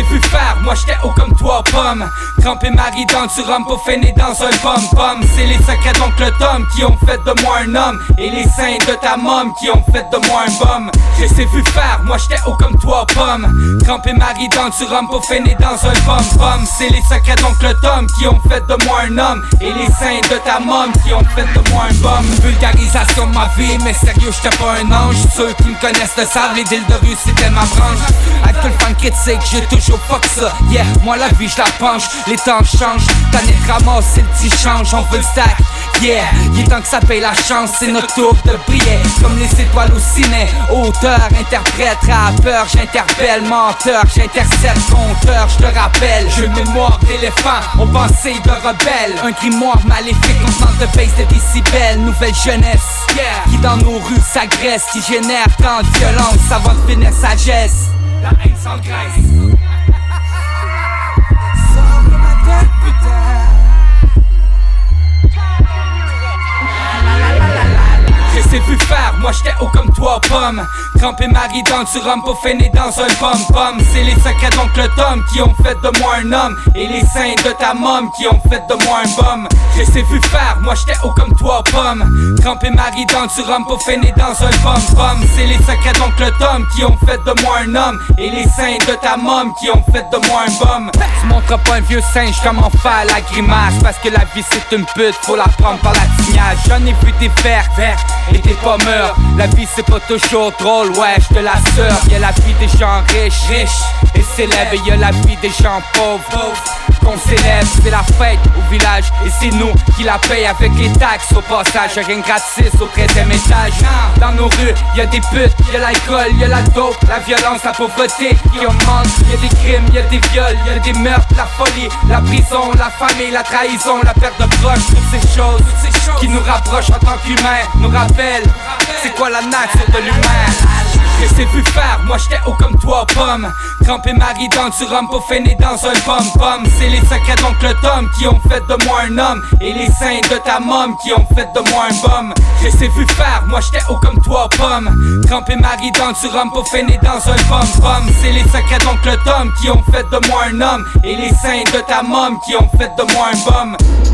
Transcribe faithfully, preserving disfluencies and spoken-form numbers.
vu faire, moi j'étais haut comme toi, pomme. Tremper Marie dans du rhum pour finir dans un pom-pom. C'est les secrets d'oncle Tom qui ont fait de moi un homme, et les seins de ta môme qui ont fait de moi un bum. Je sais vu faire, moi j'étais haut comme toi, pomme. Tremper Marie dans du rhum pour finir dans un pom-pom. C'est les secrets d'oncle Tom qui ont fait de moi un homme, et les seins de ta môme qui ont fait de moi un bum. Vulgarisation de ma vie, mais sérieux j'étais pas un ange. Ceux qui me connaissent le savent, les deals de rue c'était ma branche. Avec tout le fan critique, j'ai toujours fuck ça. Yeah, moi la vie je la penche, les temps changent. T'as net ramassé le petit change, on veut le stack. Yeah, il est temps que ça paye la chance, c'est notre tour de briller comme les étoiles au ciné. Auteur, interprète, rappeur, j'interpelle, menteur, j'intercepte, compteur, je te rappelle. Jeu mémoire d'éléphant, on pensait de rebelle. Un grimoire maléfique, on tente de baisse de décibels. Nouvelle jeunesse, yeah, qui dans nos rues s'agresse, qui génère tant de violence avant de finir sagesse. La haine s'engraisse. Sors de ma tête, putain. Je sais vu faire, moi j'étais haut comme toi, pomme. Tremper Marie dans du rhum pour finir dans un pom-pom. C'est les secrets d'oncle Tom qui ont fait de moi un homme, et les seins de ta môme qui ont fait de moi un bum. Je sais vu faire, moi j'étais haut comme toi, pomme. Tremper Marie dans du rhum pour finir dans un pom-pom. C'est les secrets d'oncle Tom qui ont fait de moi un homme, et les seins de ta môme qui ont fait de moi un bum. Tu montres pas un vieux singe comment faire la grimace, parce que la vie c'est une pute, faut la prendre par la tignage. J'en ai vu des verts, verts et des pommeurs. La vie c'est pas toujours drôle, ouais je te l'assure. Y'a la vie des gens riches, riches et célèbres, et y'a la vie des gens pauvres, pauvres qu'on célèbre. C'est la fête au village et c'est nous qui la paye avec les taxes au passage. Rien gratis au treizième étage. Dans nos rues y'a des putes, y'a l'alcool, y'a la dope, la violence, la pauvreté qui augmente. Y'a des crimes, y'a des viols, y'a des meurtres, la folie, la prison, la famille, la trahison, la perte de proches. Toutes ces choses, toutes ces choses qui nous rapprochent en tant qu'humains, nous rappellent c'est quoi la nature de l'humain. Je sais vu faire, moi j'étais haut comme toi, pomme. Tremper Marie dans du rhum pour finir dans un pom-pom. C'est les secrets d'oncle Tom qui ont fait de moi un homme, et les seins de ta môme qui ont fait de moi un bum. Je sais vu faire, moi j'étais haut comme toi, pomme. Tremper Marie dans du rhum pour finir dans un pom-pom. C'est les secrets d'oncle Tom qui ont fait de moi un homme, et les seins de ta môme qui ont fait de moi un bum.